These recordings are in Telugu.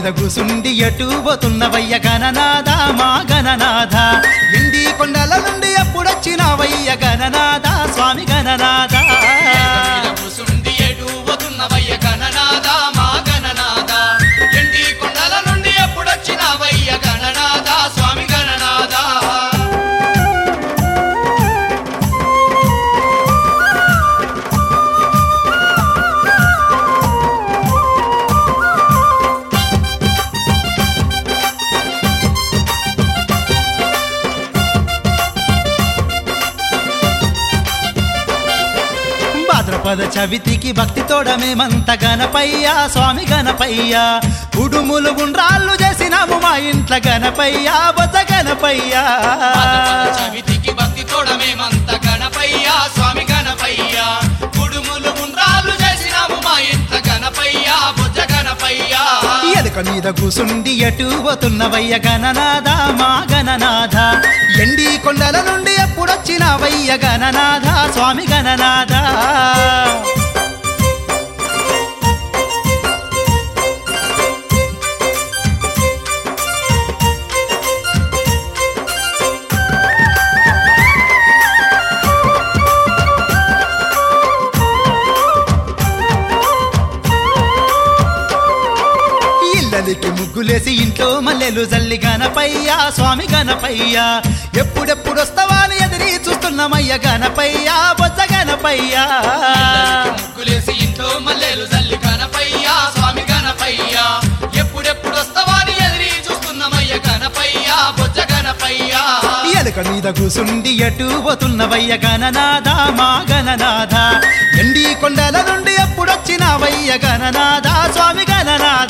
మీద కూసుండి ఎటు పోతున్నవయ్య గణనాథ మా గణనాథ ఎండి కొండల నుండి ఎప్పుడొచ్చినవయ్య గణనాథ స్వామి గణనాథ కూసుండి ఎటు పోతున్నవయ్య గణనాథ మా గణనాథ ఎండి కొండల నుండి ఎప్పుడొచ్చినవయ్య గణనాథ స్వామి గణనాథ భాద్రపద చవితికి భక్తి తోడమేమంత గణపయ్య స్వామి గణపయ్య కుడుములు గుండ్రాళ్ళు చేసినాము మా ఇంట్ల గణపయ్య బొజ్జ గణపయ్య చవితికి భక్తి తోడమేమంత గణపయ్య స్వామి గణపయ్య కుడుములు గుండ్రాలు చేసినాము మా ఇంట్ల గణపయ్య బొజ్జ గణపయ్య ఎలుక మీద కూసుండి ఎటు పోతున్నవయ్య గణనాథ మా గణనాథ ఎండి కొండల నుండి ఎప్పుడొచ్చినవయ్య గణనాథ స్వామి గణనాథ ఇళ్ళలికి ముగ్గులేసి ఇంట్లో మల్లెలు జల్లి గణపయ్య స్వామి గణపయ్య ఎప్పుడెప్పుడొస్తావా అని ఎదిరి చూస్తున్నామయ్య గణపయ్య బొజ్జ గణపయ్య ముగ్గులేసి ఇంట్లో మల్లెలు జల్లి గణపయ్య స్వామి గణపయ్య ఎప్పుడెప్పుడొస్తావా అని ఎదిరి చూస్తున్నామయ్య గణపయ్య బొజ్జ గణపయ్య ఎలుక మీద కూసుండి ఎటు పోతున్నవయ్య గణనాథ మా గణనాథ ఎండి కొండల నుండి ఎప్పుడొచ్చినవయ్య గణనాథ స్వామి గణనాథ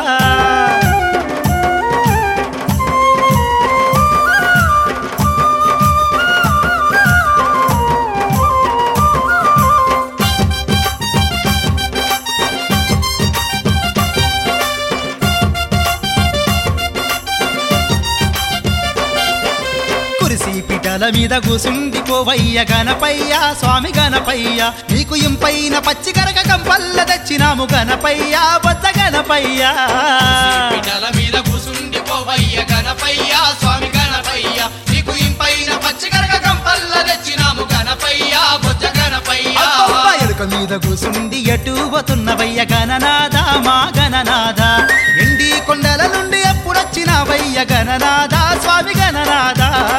పీటల మీద కూసుండి పోవయ్య గణపయ్య స్వామి గణపయ్య నీకు ఇంపైన పచ్చి కరక కంపల్ల తెచ్చినాము గణపయ్య బొజ్జ గణపయ్య పీటల మీద కూసుండి పోవయ్య గణపయ్య స్వామి గణపయ్య నీకు ఇంపైన పచ్చి కరక కంపల్ల తెచ్చినాము గణపయ్య బొజ్జ గణపయ్య ఎలుక మీద కూసుండి ఎటు పోతున్నవయ్య గణనాథ మా గణనాథ ఎండి కొండల నుండి ఎప్పుడొచ్చినవయ్య గణనాథ స్వామి గణనాథ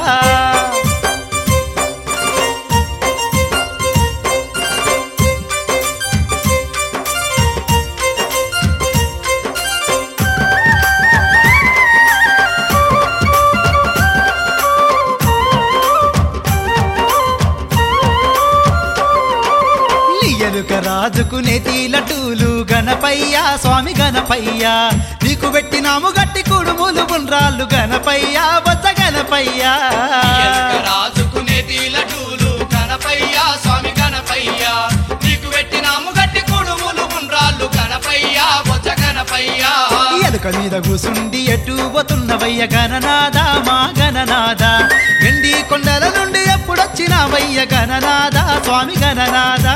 ఎలుక రాజుకు నెతి లడ్డూలు గణపయ్య స్వామి గణపయ్య నీకు పెట్టినాము గట్టి కుడుములు గుండ్రాళ్ళు గణపయ్య బొజ్జ గణపయ్య రాజుకు నెతి లడ్డూలు గణపయ్య స్వామి గణపయ్య నీకు పెట్టినాము గట్టి కుడుములు గుండ్రాళ్ళు గణపయ్య బొజ్జ గణపయ్య ఎలుక మీద కూసుండి ఎటు పోతున్నవయ్య గణనాథ మా గణనాథ ఎండి కొండల నుండి ఎప్పుడొచ్చినవయ్య గణనాథ స్వామి గణనాథ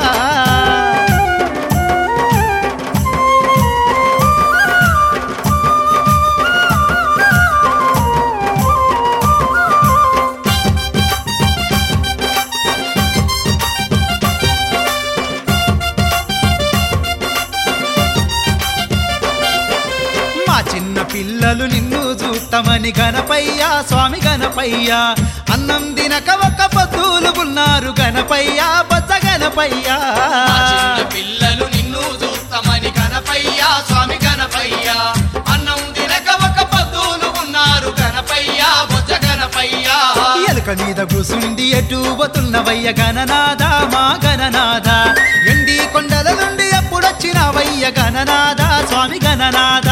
చిన్న పిల్లలు నిన్ను చూస్తామని గణపయ్య స్వామి గణపయ్య అన్నం దినక ఒక్క పొద్దులు ఉన్నారు గణపయ్య బొజ్జ గణపయ్య పిల్లలు నిన్ను చూస్తామని గణపయ్య స్వామి గణపయ్య అన్నం దినక ఒక్క పొద్దులు ఉన్నారు గణపయ్య బొజ్జ గణపయ్య ఎలుక మీద కూసుండి ఎటు పోతున్నవయ్య గణనాథ మా గణనాథ ఎండి కొండల నుండి ఎప్పుడొచ్చినవయ్య గణనాథ స్వామి గణనాథ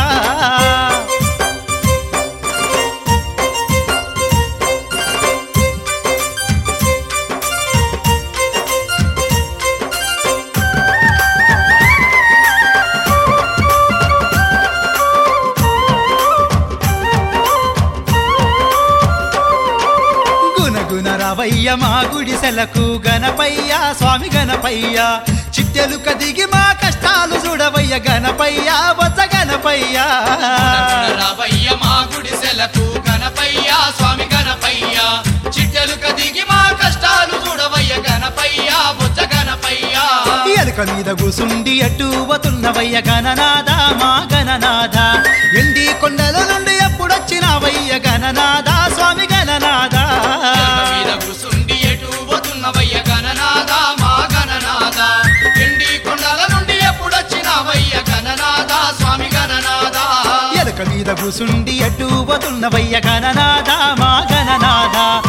రావయ్య మా గుడిసెలకు గణపయ్య స్వామి గణపయ్య చిట్టెలుక దిగి మా కష్టాలు చూడవయ్య గణపయ్య బొజ్జ గణపయ్య రావయ్య మా గుడిసెలకు గణపయ్య స్వామి గణపయ్య చిట్టెలుక దిగి మా కష్టాలు చూడవయ్య గణపయ్య బొజ్జ గణపయ్య ఎలుక మీద కూసుండి ఎటు పోతున్నవయ్య గణనాథ మా గణనాథ ఎండి కొండల నుండి ఎప్పుడొచ్చినావయ్య గణనాథ స్వామి గణనాథ మీద కూసుండి ఎటు పోతున్నవయ్య గణనాథ మా గణనాథ ఎండి కొండల నుండి ఎప్పుడొచ్చినావయ్య గణనాథ స్వామి గణనాథ ఎలుక మీద కూసుండి ఎటు పోతున్నవయ్య గణనాథ మా గణనాథ